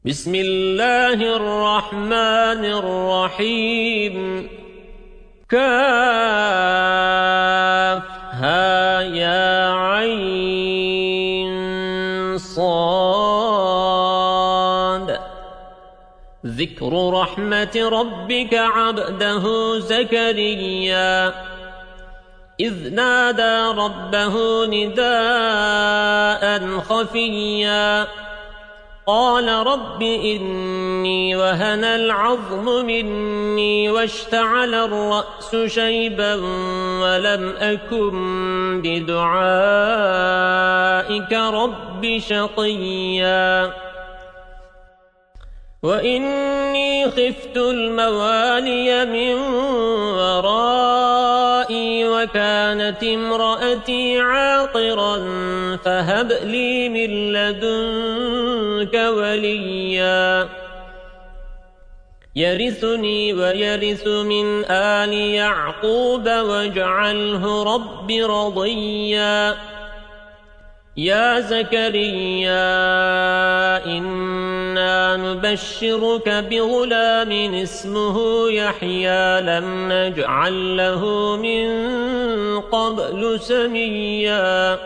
بسم الله الرحمن الرحيم كافها يا عين صاد ذكر رحمة ربك عبده زكريا إذ نادى ربه نداء خفيا قال رب إني وهن العظم مني واشتعل الرأس شيبا ولم أكن بدعائك رب شقيا وإني خفت الموالي من ورائي وكانت امرأتي عاقرا فهب لي من لدنك وليا يرثني ويرث من آل يعقوب واجعله رب رضيا يا زكريا إنا نبشرك بغلام اسمه يحيى لم نجعل له من قبل سميا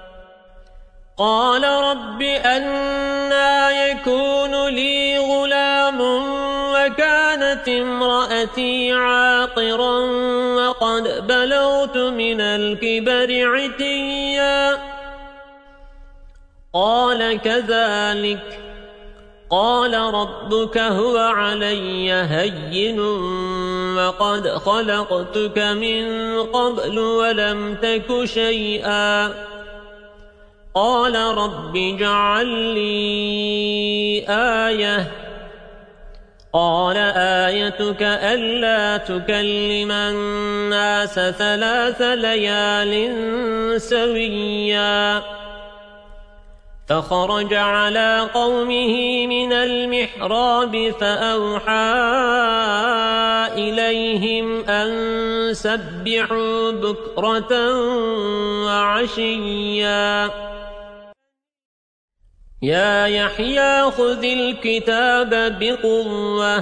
قال رب أنى يكون لي غلام وكانت امرأتي عاقرا وقد بلغت من الكبر عتيا قال كذلك قال ربك هو علي هين وقد خلقتك من قبل ولم تك شيئا قال رب اجعل لي آية قال آيتك ألا تكلم الناس 3 ليال سويا فخرج على قومه من المحراب فأوحى إليهم أن سبحوا بكرة وعشيا يا يحيى خذ الكتاب بقوة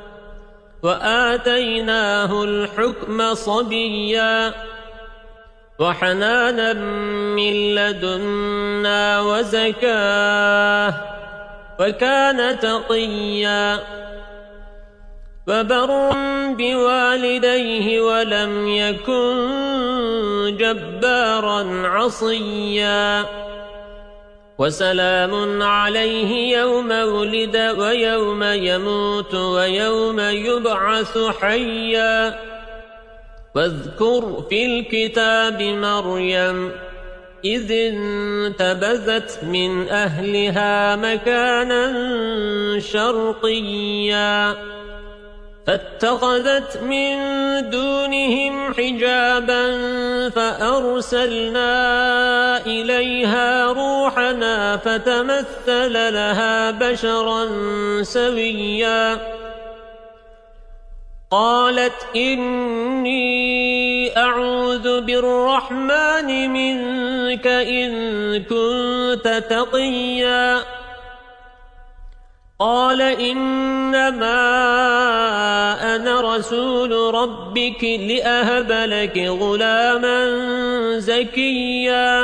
وآتيناه الحكم صبيا وحنانا من لدنا وزكاه وكان تقيا وبرا بوالديه ولم يكن جبارا عصيا وسلام عليه يوم ولد ويوم يموت ويوم يبعث حيا واذكر في الكتاب مريم إذ انتبذت من أهلها مكانا شرقيا فاتخذت من دونهم حجابا فأرسلنا إليها روحنا فتمثل لها بشرا سويا قالت إني أعوذ بالرحمن منك إن كنت تقيا قال إنما أنا رسول ربك لأهب لك غلاما زكيا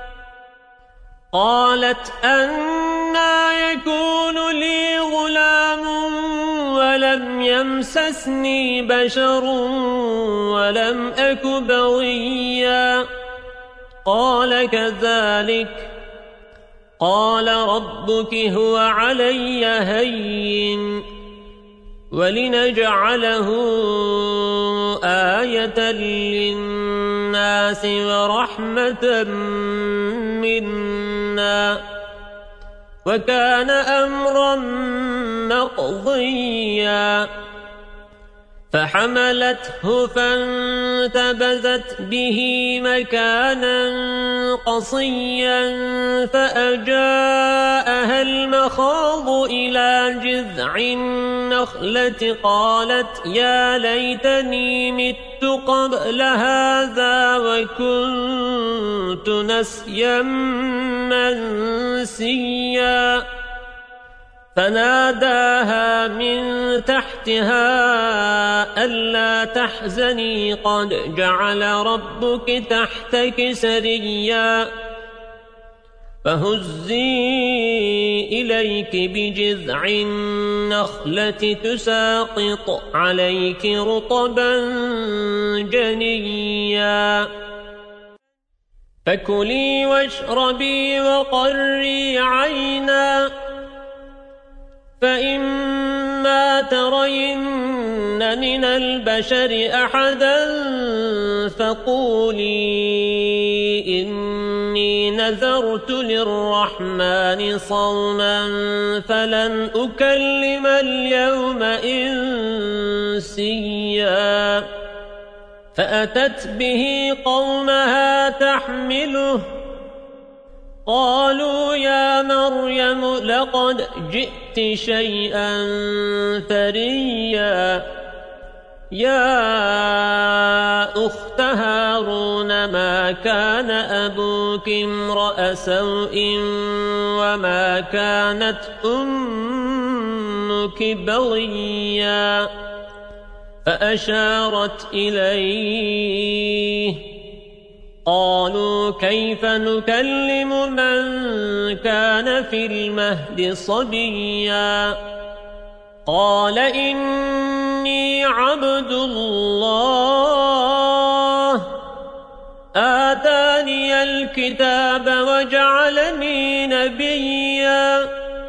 قالت أنى يكون لي غلام ولم يمسسني بشر ولم أك بغيا قال كذلك قال ربك هو علي هين ولنجعله آية للناس ورحمة منا وكان أمرا مقضيا فحملته فانتبذت به مكانا قصيا فأجاءها المخاض إلى جذع النخلة قالت يا ليتني مت قبل هذا وكنت نسيا منسيا فناداها من تحتها ألا تحزني قد جعل ربك تحتك سريا فهزي إليك بجذع النخلة تساقط عليك رطبا جنيا فكلي واشربي وقري عينا فإما ترين من البشر أحدا فقولي إني نذرت للرحمن صوما فلن أكلم اليوم إنسيا فأتت به قومها تحمله قالوا يا مريم لقد جئت شيئا فريا يا أخت هارون ما كان أبوك امرأ سوء وما كانت أمك بغيا فأشارت إليه قالوا كيف نكلم من كان في المهد صبيا قال إني عبد الله آتاني الكتاب وجعلني نبيا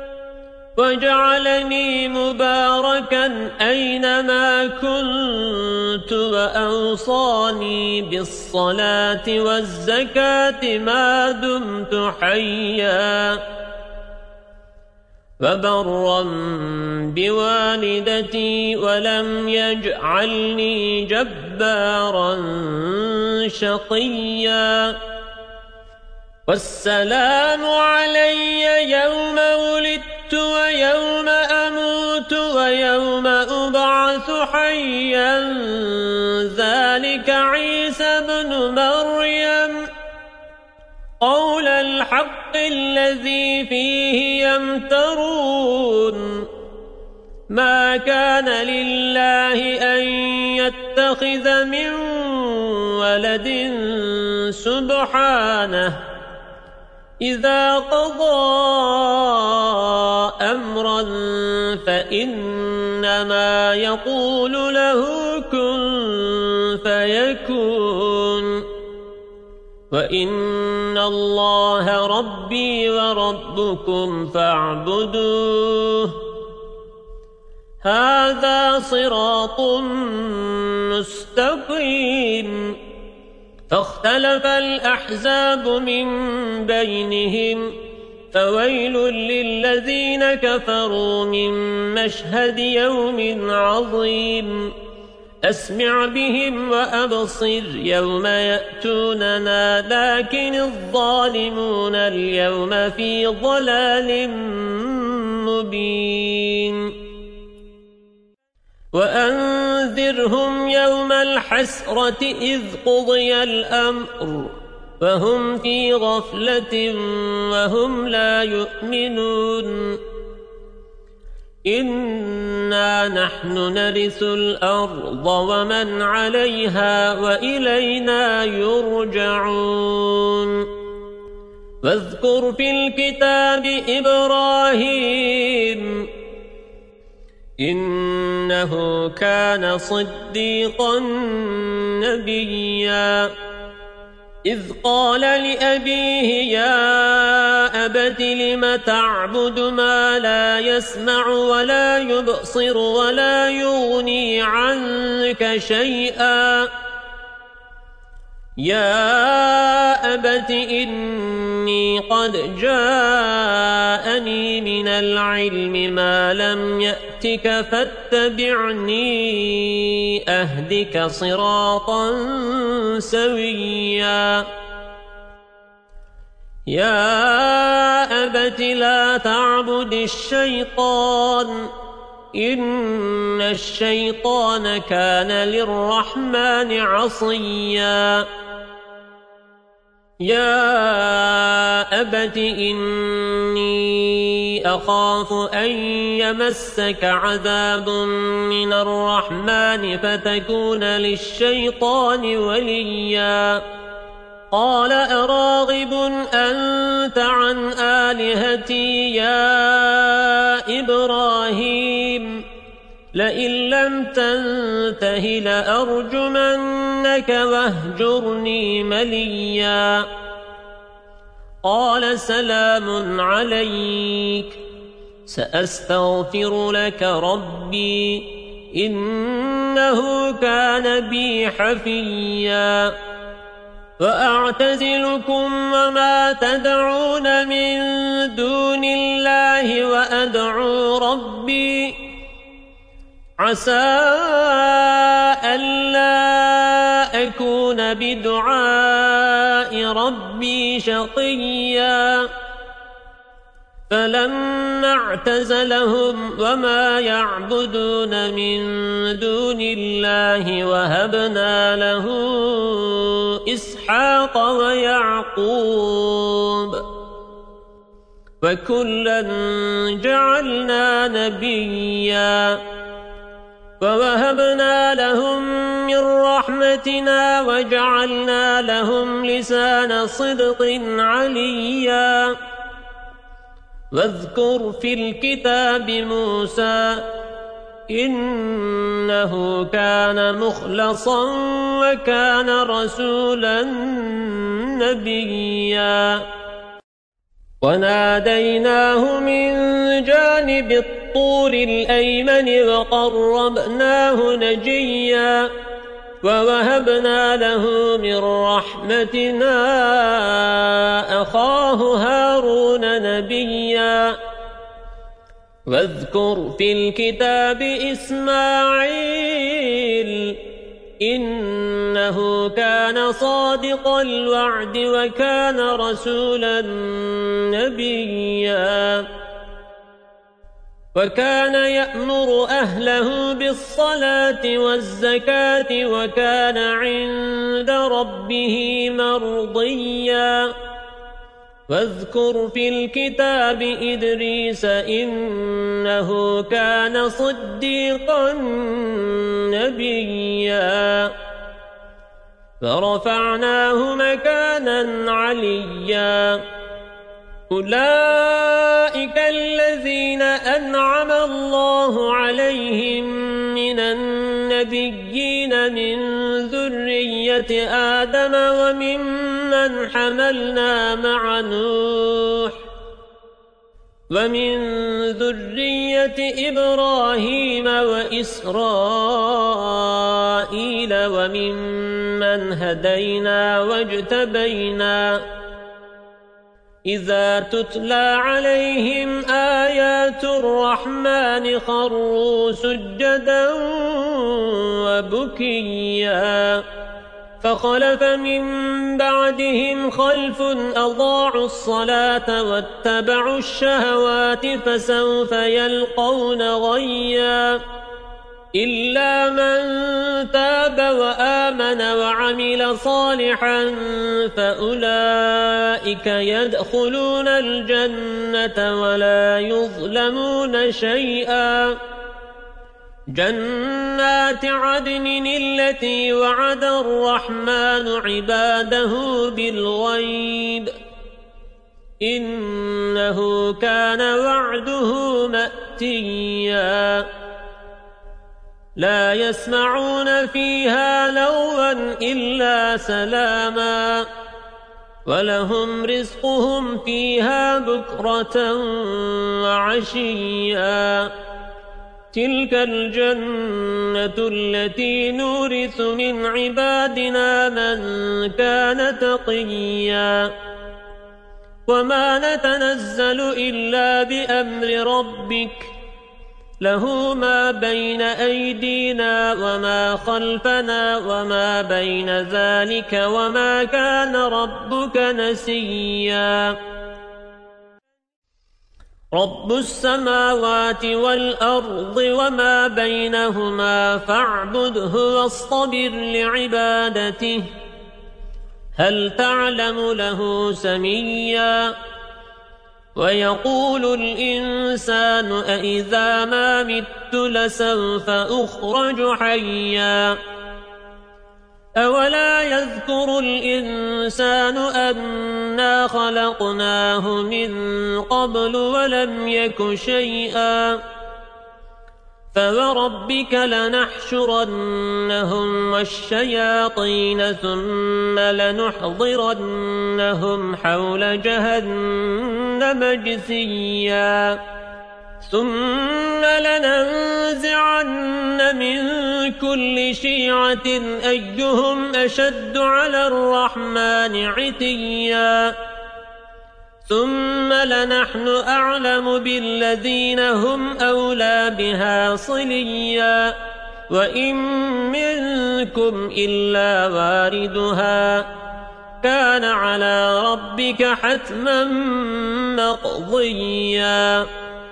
وجعلني مباركا أينما كنت وأوصاني بالصلاة والزكاة ما دمت حيا وبرا بوالدتي ولم يجعلني جبارا شقيا والسلام علي يوم ولدت ويوم أموت ويوم أبعث حيا ذلك عيسى بن مريم قول الحق الذي فيه يمترون ما كان لله أن يتخذ من ولد سبحانه إذا قضى أمرا فإنما يقول له كن فيكون وإن الله ربي وربكم فاعبدوه هذا صراط مستقيم فاختلف الأحزاب من بينهم فويل للذين كفروا من مشهد يوم عظيم أسمع بهم وأبصر يوم يأتوننا لكن الظالمون اليوم في ضلال مبين وأنذرهم يوم الحسرة إذ قضي الأمر وهم في غفلة وهم لا يؤمنون إنا نحن نرث الأرض ومن عليها وإلينا يرجعون واذكر في الكتاب إبراهيم إنه كان صديقا نبيا إذ قال لأبيه يا أبت لم تعبد ما لا يسمع ولا يبصر ولا يغني عنك شيئا يا أبت إني قد جاءني من العلم ما لم يأتك فاتبعني أهدك صراطا سويا يا أبت لا تعبد الشيطان إن الشيطان كان للرحمن عصيا يا أبت إني أخاف أن يمسك عذاب من الرحمن فتكون للشيطان وليا قال أراغب أنت عن آلهتي يا إبراهيم لئن لم تنته لأرجمنك واهجرني مليا قال سلام عليك سأستغفر لك ربي إنه كان بي حفيا وأعتزلكم وما تدعون من دون الله وأدعو ربي عسى ألا أكون بدعاء ربي شقيا فلما اعتزلهم وما يعبدون من دون الله وهبنا له إسحاق ويعقوب وكلا جعلنا نبيا ووهبنا لهم من رحمتنا وجعلنا لهم لسان صدق عليا واذكر في الكتاب موسى إنه كان مخلصا وكان رسولا نبيا وناديناه من جانب الطور الأيمن وقربناه نجيا ووهبنا له من رحمتنا أخاه هارون نبيا واذكر في الكتاب إسماعيل إنه كان صادق الوعد وكان رسولا نبيا وكان يأمر أهله بالصلاة والزكاة وكان عند ربه مرضيا واذكر في الكتاب إدريس إنه كان صديقا نبيا فرفعناه مكانا عليا أولئك الذين أنعم الله عليهم من النبيين من ذرية آدم وممن حملنا مع نوح ومن ذرية إبراهيم وإسرائيل وممن هدينا واجتبينا إذا تتلى عليهم آيات الرحمن خروا سجدا وبكيا فخلف من بعدهم خلف أضاعوا الصلاة واتبعوا الشهوات فسوف يلقون غيا إلا من تاب وآمن وعمل صالحا فأولئك يدخلون الجنة ولا يظلمون شيئا جنات عدن التي وعد الرحمن عباده بالغيب إنه كان وعده مأتيا لا يسمعون فيها لغوا إلا سلاما ولهم رزقهم فيها بكرة وعشيا تلك الجنة التي نورث من عبادنا من كان تقيا وما نتنزل إلا بأمر ربك له ما بين أيدينا وما خلفنا وما بين ذلك وما كان ربك نسيا رب السماوات والأرض وما بينهما فاعبده واصطبر لعبادته هل تعلم له سميا ويقول الإنسان أإذا ما مت لسوف أخرج حيا أولا يذكر الإنسان أنا خلقناه من قبل ولم يك شيئا فوربك لنحشرنهم والشياطين ثم لنحضرنهم حول جهنم جثيا ثم لننزعن من كل شيعة أيهم أشد على الرحمن عتيا ثم لنحن أعلم بالذين هم أولى بها صليا وإن منكم إلا واردها كان على ربك حتما مقضيا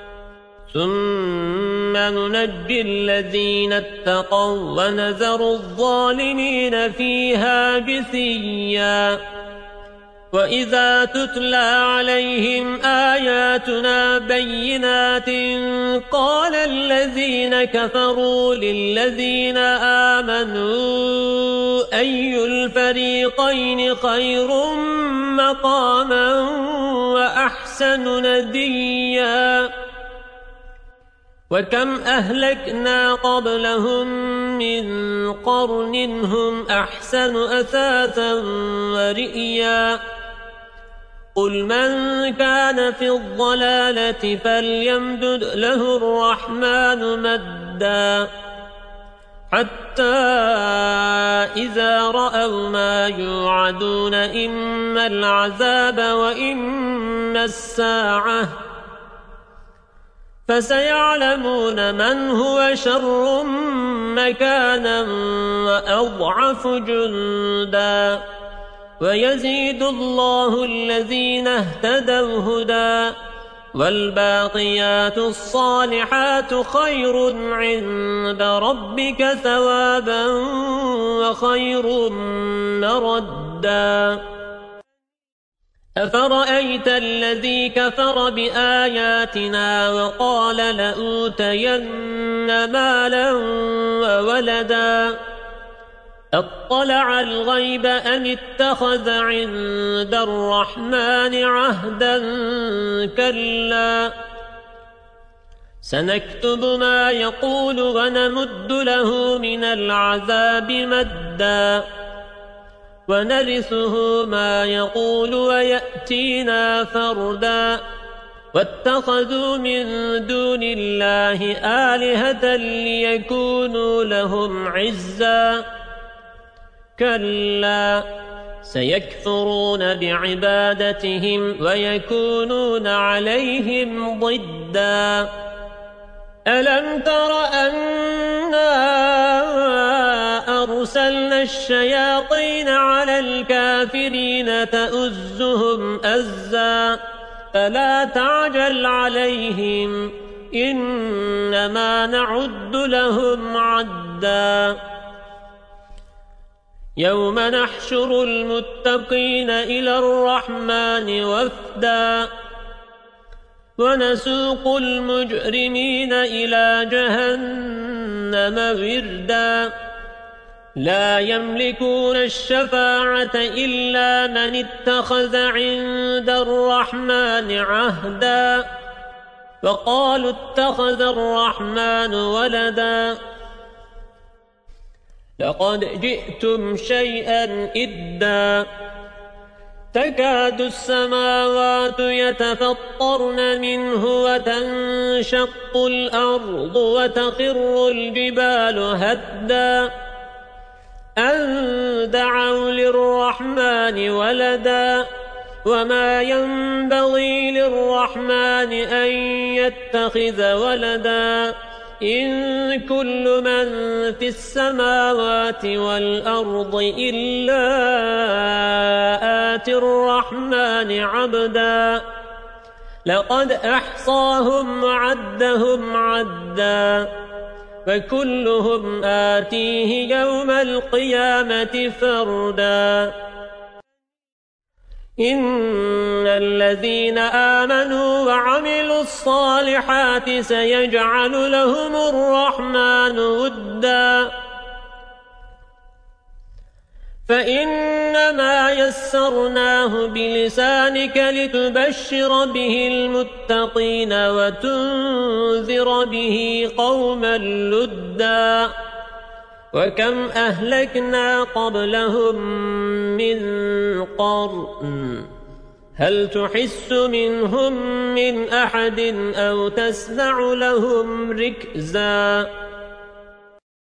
ثم ننجي الذين اتقوا ونذر الظالمين فيها جثيا وإذا تتلى عليهم آياتنا بينات قال الذين كفروا للذين آمنوا أي الفريقين خير مقاما وأحسن نديا وكم أهلكنا قبلهم من قرن هم أحسن أثاثا ورئيا قل من كان في الضلالة فليمدد له الرحمن مدا حتى إذا رأوا ما يوعدون إما العذاب وإما الساعة فسيعلمون من هو شر مكانا وأضعف جندا ويزيد الله الذين اهتدوا هدى والباقيات الصالحات خير عند ربك ثوابا وخير مردا أفرأيت الذي كفر بآياتنا وقال لأوتين مالا وولدا أطلع الغيب أم اتخذ عند الرحمن عهدا كلا سنكتب ما يقول ونمد له من العذاب مدا ونرثه ما يقول ويأتينا فردا واتخذوا من دون الله آلهة ليكونوا لهم عزا كلا سيكفرون بعبادتهم ويكونون عليهم ضدا ألم تر أنا أرسلنا الشياطين على الكافرين تؤزهم أزا فلا تعجل عليهم إنما نعد لهم عدا يوم نحشر المتقين إلى الرحمن وفدا ونسوق المجرمين إلى جهنم وردا لا يملكون الشفاعة إلا من اتخذ عند الرحمن عهدا وقالوا اتخذ الرحمن ولدا لقد جئتم شيئا إدا تكاد السماوات يتفطرن منه وتنشق الأرض وتخر الجبال هدا أن دعوا للرحمن ولدا وما ينبغي للرحمن أن يتخذ ولدا إن كل من في السماوات والأرض إلا آتي الرحمن عبدا لقد أحصاهم وعدهم عدا فكلهم آتيه يوم القيامة فردا إن الذين آمنوا وعملوا الصالحات سيجعل لهم الرحمن وداً فإنما يسرناه بلسانك لتبشر به المتقين وتنذر به قوما لدا وكم أهلكنا قبلهم من قرن هل تحس منهم من أحد أو تسمع لهم ركزا